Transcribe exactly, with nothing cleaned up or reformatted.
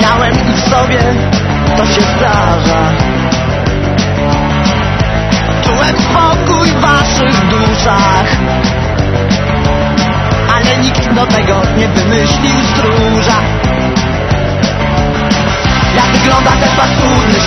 miałem i w sobie to się zdarza. Czułem spokój w waszych duszach, ale nikt do tego nie wymyślił stróża. Jak wygląda ten paskudny